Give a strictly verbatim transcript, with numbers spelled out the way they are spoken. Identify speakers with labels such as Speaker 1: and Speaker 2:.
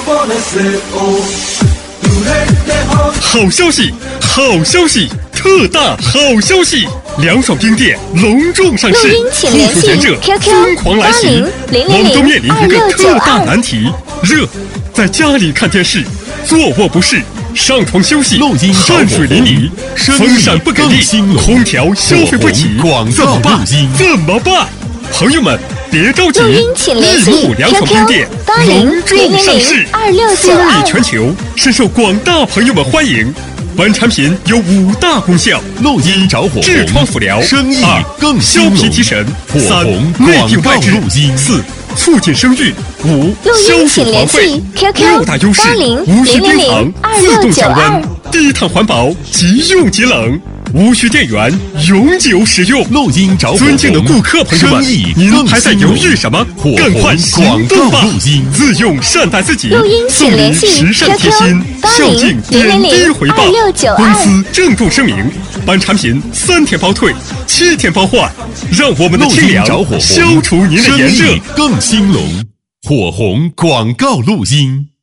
Speaker 1: 好消息，好消息，特大好消息！凉爽冰店隆重上市，
Speaker 2: 请联系 Q Q
Speaker 1: 疯狂来袭，我们都面临一个特大难题：热，在家里看电视，坐卧不适。上床休息，汗水淋漓，风扇不给力，空调消费不起，怎么办？怎么办？朋友们，别着急，益木凉爽冰店隆重上市，风靡全球，深受广大朋友们欢迎。本产品有五大功效：
Speaker 3: 录音着火
Speaker 1: 痔疮辅疗，
Speaker 3: 生意更
Speaker 1: 消皮提神，三内定外治，四促进生育，五消除黄痱，六大优势：无需冰糖，自动降温，低碳环保，即用即冷，无需电源，永久使用。
Speaker 3: 录音着火，
Speaker 1: 尊敬的顾客朋友们，您还在犹豫什么？赶快行动吧！自用善待自己，送你时尚贴心，孝敬点滴回报。公司郑重声明：本产品三天包退，七天包换，让我们的清凉消除您的炎热，
Speaker 3: 更兴隆。火红广告录音。